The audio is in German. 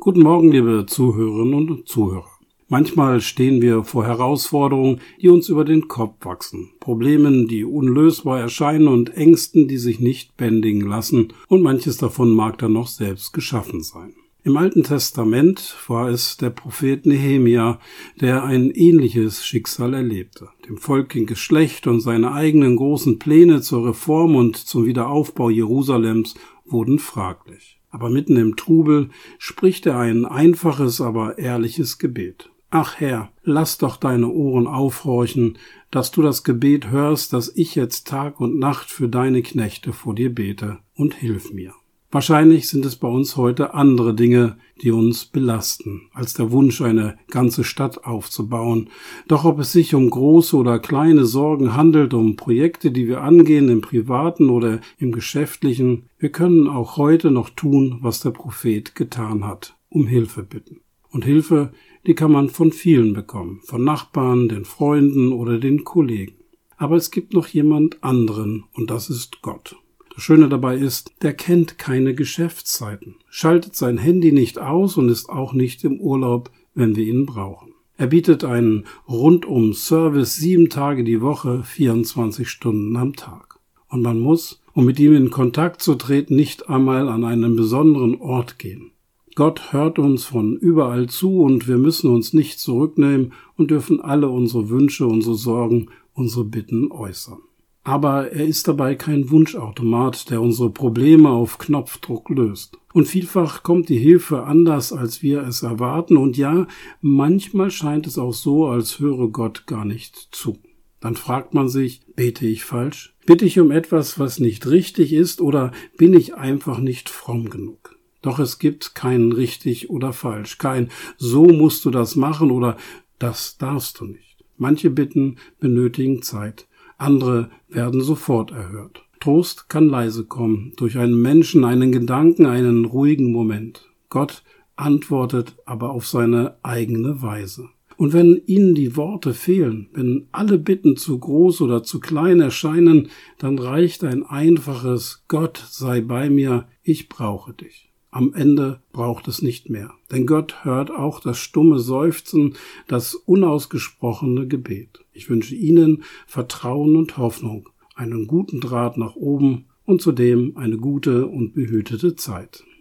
Guten Morgen, liebe Zuhörerinnen und Zuhörer. Manchmal stehen wir vor Herausforderungen, die uns über den Kopf wachsen, Problemen, die unlösbar erscheinen und Ängsten, die sich nicht bändigen lassen, und manches davon mag dann noch selbst geschaffen sein. Im Alten Testament war es der Prophet Nehemia, der ein ähnliches Schicksal erlebte. Dem Volk ging es schlecht und seine eigenen großen Pläne zur Reform und zum Wiederaufbau Jerusalems wurden fraglich. Aber mitten im Trubel spricht er ein einfaches, aber ehrliches Gebet. Ach Herr, lass doch deine Ohren aufhorchen, dass du das Gebet hörst, das ich jetzt Tag und Nacht für deine Knechte vor dir bete, und hilf mir. Wahrscheinlich sind es bei uns heute andere Dinge, die uns belasten, als der Wunsch, eine ganze Stadt aufzubauen. Doch ob es sich um große oder kleine Sorgen handelt, um Projekte, die wir angehen, im Privaten oder im Geschäftlichen, wir können auch heute noch tun, was der Prophet getan hat, um Hilfe bitten. Und Hilfe, die kann man von vielen bekommen, von Nachbarn, den Freunden oder den Kollegen. Aber es gibt noch jemand anderen, und das ist Gott. Das Schöne dabei ist, der kennt keine Geschäftszeiten, schaltet sein Handy nicht aus und ist auch nicht im Urlaub, wenn wir ihn brauchen. Er bietet einen Rundum-Service 7 Tage die Woche, 24 Stunden am Tag. Und man muss, um mit ihm in Kontakt zu treten, nicht einmal an einen besonderen Ort gehen. Gott hört uns von überall zu und wir müssen uns nicht zurücknehmen und dürfen alle unsere Wünsche, unsere Sorgen, unsere Bitten äußern. Aber er ist dabei kein Wunschautomat, der unsere Probleme auf Knopfdruck löst. Und vielfach kommt die Hilfe anders, als wir es erwarten. Und ja, manchmal scheint es auch so, als höre Gott gar nicht zu. Dann fragt man sich, bete ich falsch? Bitte ich um etwas, was nicht richtig ist, oder bin ich einfach nicht fromm genug? Doch es gibt kein richtig oder falsch, kein so musst du das machen oder das darfst du nicht. Manche Bitten benötigen Zeit. Andere werden sofort erhört. Trost kann leise kommen, durch einen Menschen, einen Gedanken, einen ruhigen Moment. Gott antwortet aber auf seine eigene Weise. Und wenn Ihnen die Worte fehlen, wenn alle Bitten zu groß oder zu klein erscheinen, dann reicht ein einfaches Gott sei bei mir, ich brauche dich. Am Ende braucht es nicht mehr, denn Gott hört auch das stumme Seufzen, das unausgesprochene Gebet. Ich wünsche Ihnen Vertrauen und Hoffnung, einen guten Draht nach oben und zudem eine gute und behütete Zeit.